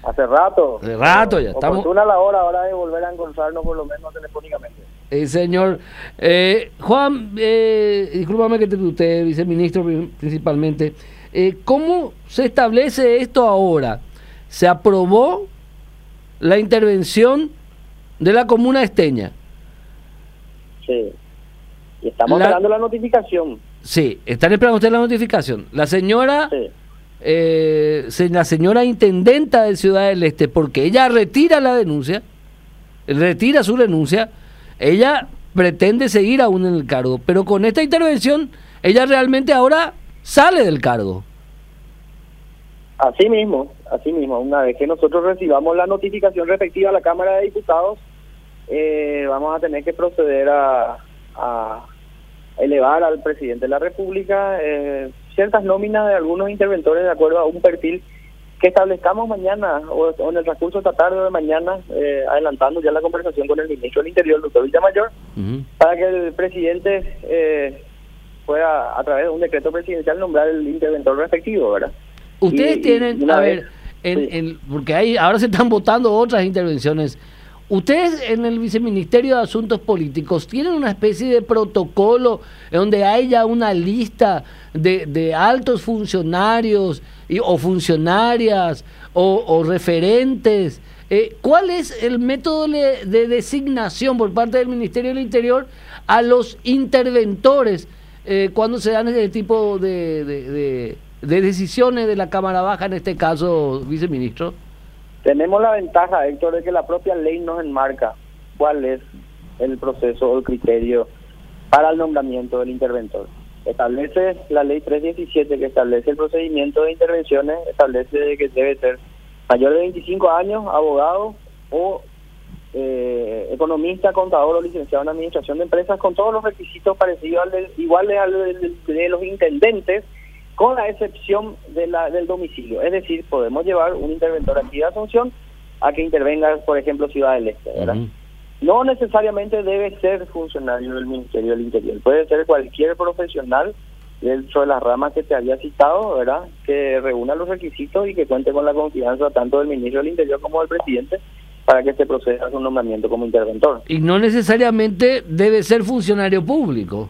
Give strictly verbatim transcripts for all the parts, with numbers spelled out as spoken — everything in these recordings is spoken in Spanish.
Hace rato. Hace rato ya estamos. Oportuna la hora ahora de volver a encontrarnos por lo menos telefónicamente. Eh, señor. Eh, Juan, eh, discúlpame que te pregunte, viceministro principalmente. Eh, ¿Cómo se establece esto ahora? ¿Se aprobó la intervención de la comuna esteña? Sí. Y estamos La... esperando la notificación. Sí, están esperando ustedes la notificación. La señora... Sí. Eh, la señora intendenta de Ciudad del Este, porque ella retira la denuncia, retira su renuncia, ella pretende seguir aún en el cargo, pero con esta intervención ella realmente ahora sale del cargo. Así mismo, así mismo, una vez que nosotros recibamos la notificación respectiva a la Cámara de Diputados, eh, vamos a tener que proceder a, a elevar al presidente de la República eh, ciertas nóminas de algunos interventores de acuerdo a un perfil que establezcamos mañana o, o en el transcurso de esta tarde o de mañana, eh, adelantando ya la conversación con el ministro del Interior, el doctor Villamayor, uh-huh. para que el presidente eh, pueda, a través de un decreto presidencial, nombrar el interventor respectivo, ¿verdad? Ustedes y, tienen, y a vez, ver, en, sí. en, porque hay, ahora se están votando otras intervenciones. Ustedes en el Viceministerio de Asuntos Políticos tienen una especie de protocolo donde hay ya una lista de, de altos funcionarios y, o funcionarias o, o referentes. Eh, ¿Cuál es el método de, de designación por parte del Ministerio del Interior a los interventores eh, cuando se dan ese tipo de, de, de, de decisiones de la Cámara Baja, en este caso, viceministro? Tenemos la ventaja, Héctor, de que la propia ley nos enmarca cuál es el proceso o el criterio para el nombramiento del interventor. Establece la ley trescientos diecisiete, que establece el procedimiento de intervenciones, establece que debe ser mayor de veinticinco años, abogado o eh, economista, contador o licenciado en administración de empresas, con todos los requisitos parecidos al de, iguales al de, de los intendentes, con la excepción de la, del domicilio. Es decir, podemos llevar un interventor aquí de Asunción a que intervenga, por ejemplo, Ciudad del Este, ¿verdad? Uh-huh. No necesariamente debe ser funcionario del Ministerio del Interior, puede ser cualquier profesional dentro de las ramas que te había citado, ¿verdad?, que reúna los requisitos y que cuente con la confianza tanto del Ministro del Interior como del presidente para que se proceda a su nombramiento como interventor. Y no necesariamente debe ser funcionario público.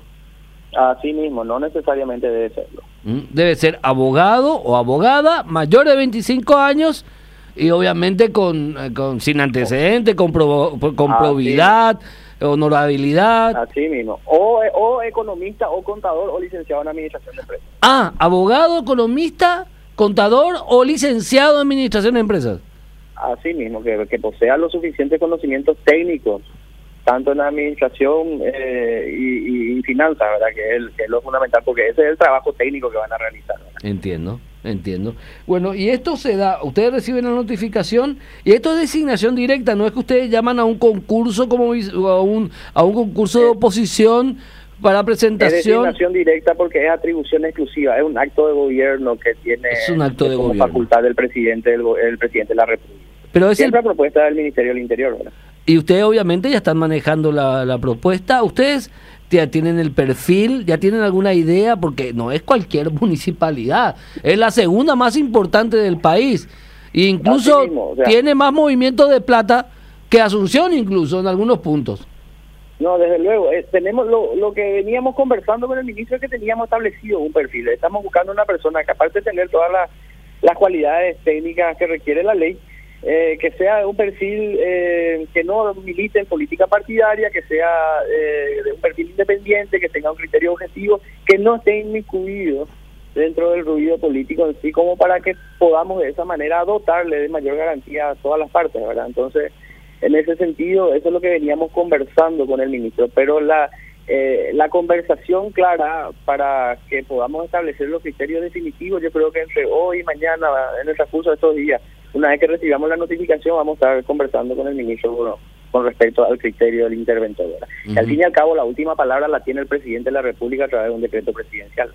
Así mismo, no necesariamente debe serlo. Debe ser abogado o abogada mayor de veinticinco años y obviamente con, con sin antecedentes, con, probo, con probidad, honorabilidad. Así mismo. O, o economista o contador o licenciado en administración de empresas. Ah, abogado, economista, contador o licenciado en administración de empresas. Así mismo, que, que posea los suficientes conocimientos técnicos tanto en la administración eh, y, y finanzas, ¿verdad? Que es, que es lo fundamental, porque ese es el trabajo técnico que van a realizar, ¿verdad? Entiendo, entiendo. Bueno, y esto se da, ustedes reciben la notificación, y esto es designación directa, no es que ustedes llaman a un concurso como a un, a un concurso de oposición para presentación. Es designación directa porque es atribución exclusiva, es un acto de gobierno que tiene es un acto de como gobierno. facultad del presidente, del el presidente de la República. Pero es Siempre el... la propuesta del Ministerio del Interior, ¿verdad? Y ustedes obviamente ya están manejando la, la propuesta. ¿Ustedes ya tienen el perfil? ¿Ya tienen alguna idea? Porque no es cualquier municipalidad. Es la segunda más importante del país. E incluso mismo, o sea, tiene más movimiento de plata que Asunción, incluso en algunos puntos. No, desde luego. Eh, tenemos lo, lo que veníamos conversando con el ministro, es que teníamos establecido un perfil. Estamos buscando una persona que, aparte de tener todas las, las cualidades técnicas que requiere la ley, Eh, que sea un perfil eh, que no milite en política partidaria, que sea eh, de un perfil independiente, que tenga un criterio objetivo, que no esté inmiscuido dentro del ruido político en sí, como para que podamos de esa manera dotarle de mayor garantía a todas las partes, ¿verdad? Entonces, en ese sentido, eso es lo que veníamos conversando con el ministro, pero la eh, la conversación clara para que podamos establecer los criterios definitivos, yo creo que entre hoy y mañana, en el transcurso de estos días, una vez que recibamos la notificación, vamos a estar conversando con el ministro bueno, con respecto al criterio del interventor. Uh-huh. Y al fin y al cabo, la última palabra la tiene el presidente de la República a través de un decreto presidencial.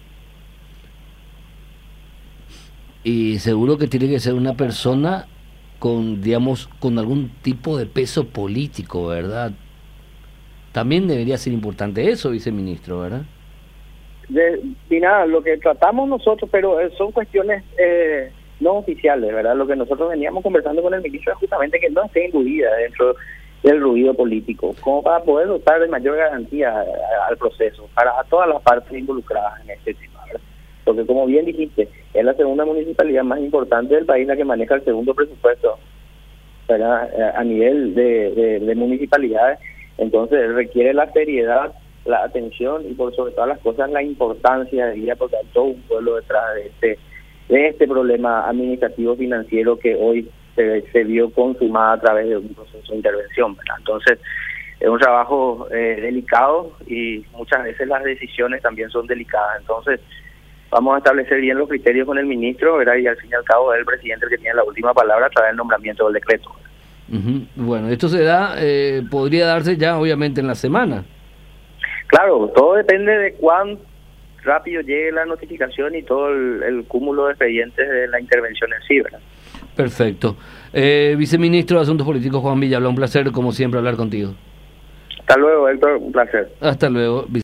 Y seguro que tiene que ser una persona con, digamos, con algún tipo de peso político, ¿verdad? También debería ser importante eso, viceministro, ¿verdad? De, y nada, lo que tratamos nosotros, pero son cuestiones... Eh, no oficiales, ¿verdad? Lo que nosotros veníamos conversando con el ministro es justamente que no esté imbuida dentro del ruido político, como para poder dotar de mayor garantía al proceso, para a todas las partes involucradas en este tema, ¿verdad? Porque como bien dijiste, es la segunda municipalidad más importante del país la que maneja el segundo presupuesto, ¿verdad? A nivel de, de, de municipalidades, entonces requiere la seriedad, la atención y por sobre todas las cosas la importancia de ir, porque hay todo un pueblo detrás de este de este problema administrativo financiero que hoy se, se vio consumado a través de un proceso de intervención, ¿verdad? Entonces es un trabajo eh, delicado y muchas veces las decisiones también son delicadas. Entonces vamos a establecer bien los criterios con el ministro, ¿verdad? Y al fin y al cabo es el presidente el que tiene la última palabra a través del nombramiento del decreto. Uh-huh. Bueno, esto se da, eh, podría darse ya obviamente en la semana. Claro, todo depende de cuán rápido llegue la notificación y todo el, el cúmulo de expedientes de la intervención en sí, ¿verdad? Perfecto. Eh, Viceministro de Asuntos Políticos, Juan Villalba, un placer como siempre hablar contigo. Hasta luego, Héctor, un placer. Hasta luego.